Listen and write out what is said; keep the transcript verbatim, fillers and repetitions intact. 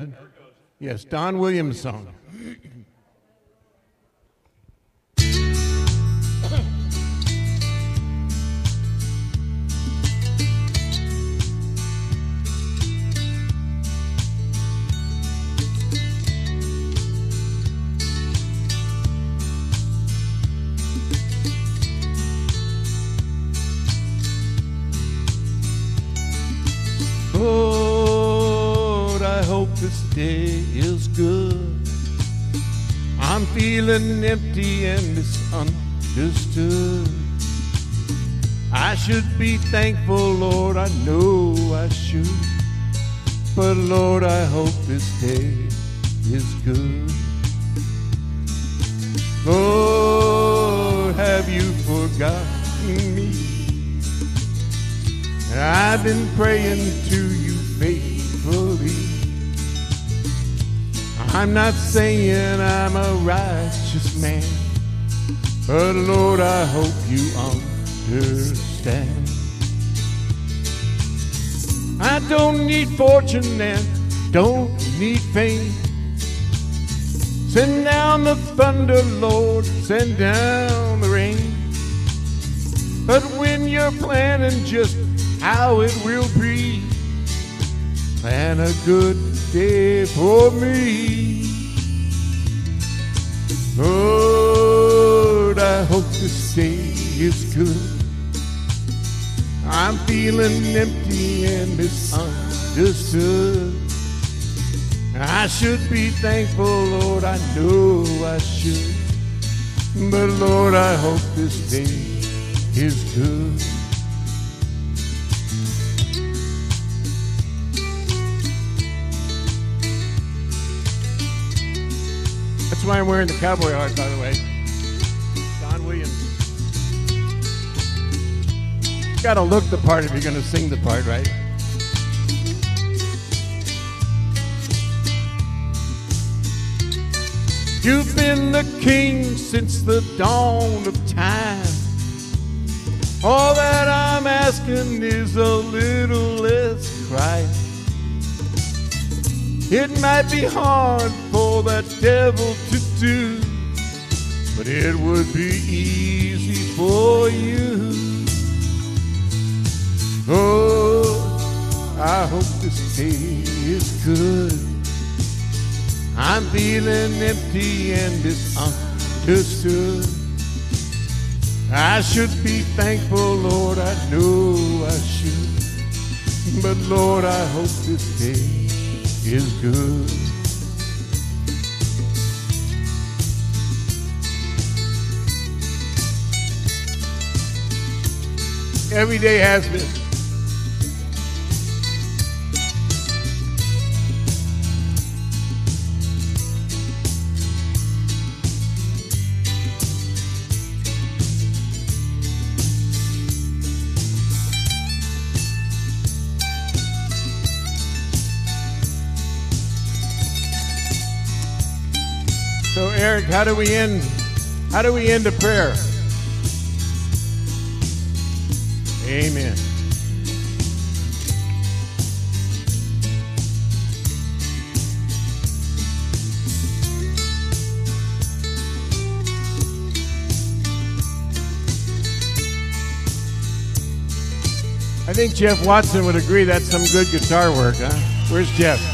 good? Yes, Don Williams song. Lord, I hope this day is good. I'm feeling empty and misunderstood. I should be thankful, Lord, I know I should. But Lord, I hope this day is good. Lord, have you forgotten me? I've been praying to you faithfully. I'm not saying I'm a righteous man, but Lord, I hope you understand. I don't need fortune and don't need fame. Send down the thunder, Lord, send down the rain. But when you're planning just how it will be, plan a good day for me. Lord, I hope this day is good. I'm feeling empty and misunderstood. I should be thankful, Lord, I know I should. But Lord, I hope this day is good. That's why I'm wearing the cowboy hat, by the way. Don Williams. Gotta look the part if you're gonna sing the part, right? You've been the king since the dawn of time. All that I'm asking is a little less crying. It might be hard for that devil to do, but it would be easy for you. Oh, I hope this day is good. I'm feeling empty and misunderstood. I should be thankful, Lord, I know I should. But Lord, I hope this day is good. Every day has been. So Eric, how do we end? How do we end a prayer? Amen. I think Jeff Watson would agree that's some good guitar work, huh? Where's Jeff?